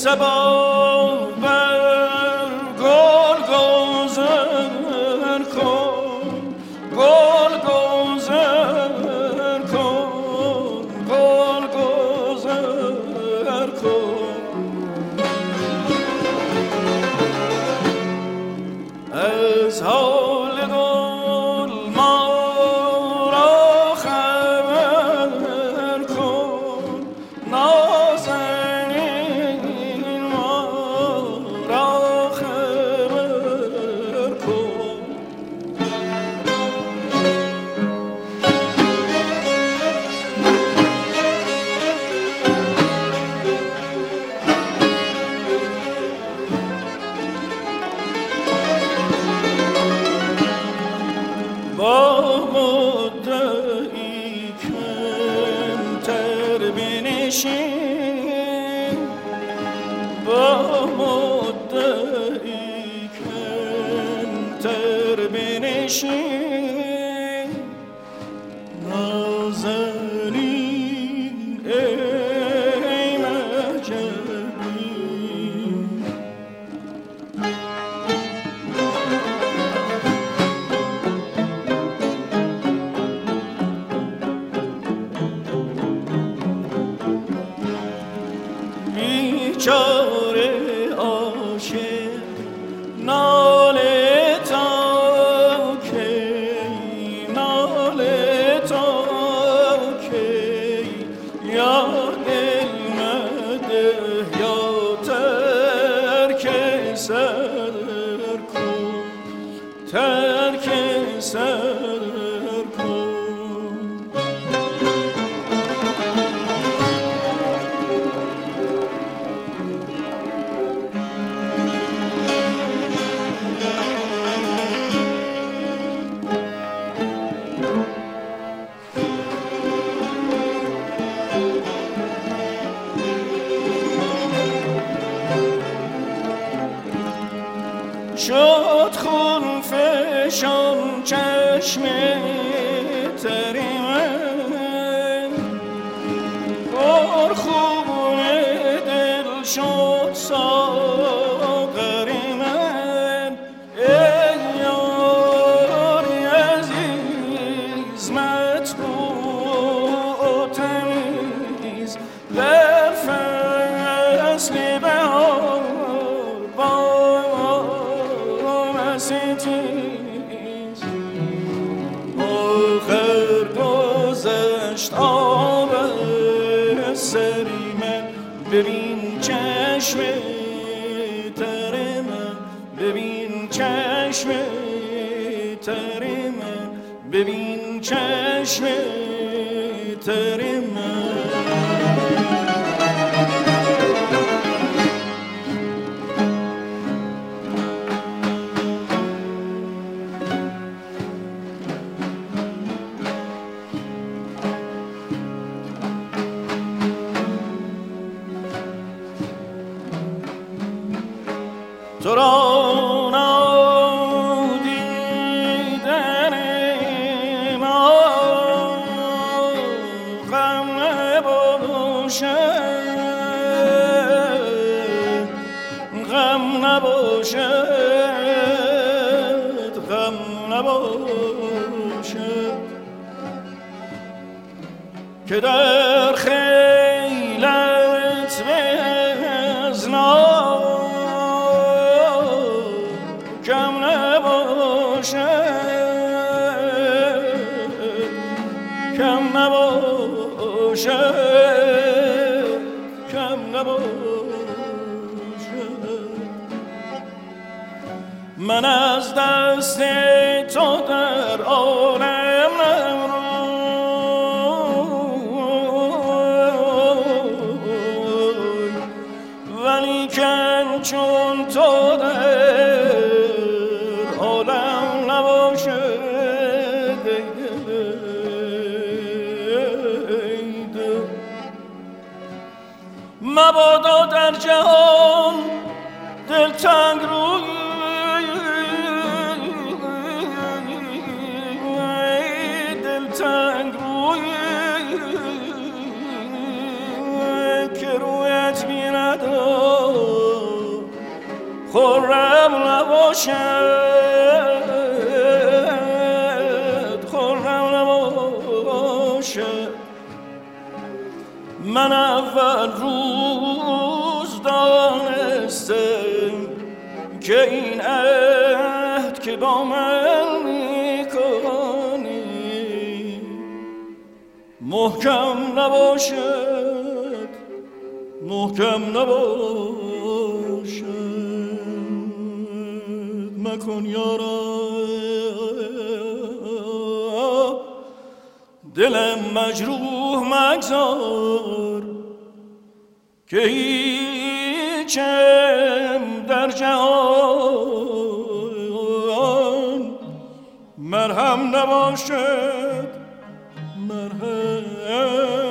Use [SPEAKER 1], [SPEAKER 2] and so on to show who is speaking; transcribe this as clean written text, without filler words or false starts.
[SPEAKER 1] صبا بر گل گذر کن، گل گذر کن، گل گذر کن. از حال گل ما را خبر کن، نازنین ما را خبر کن. با مدعی کمتر بنشین، با مدعی کمتر بنشین، نازنین ای مجنبی. بیچاره عاشق ناله تا کی، ناله تا کی، یا دل مده یا ترک سر کن، ترک سر کن. شد خون فشان چشم تر من، پر خون دل شد ساغر من. ای یاری عزیز مطبوع تمیز، در فصل بهار ستیز. آخر گذشت آب سری من، ببین چشم تر من، ببین چشم تر من، ببین چشم تر من. تو را نادیدن ما غم نباشد، غم نباشد، غم نباشد. که در خیلت به از کم نباشد، کم نباشد، کم نباشد. من از دست تو در عالم نروی، ولیکن چون تو در عالم نباشد، ای دل مبادا در جهان دلتنگ روی، دلتنگ نباشد خرم نباشد من اول روز دانستم که این عهد که با من میکنی محکم نباشد محکم نباشد مکن یارا دلم مجروح مگذار که هیچم در جهان مرهم نباشد مرهم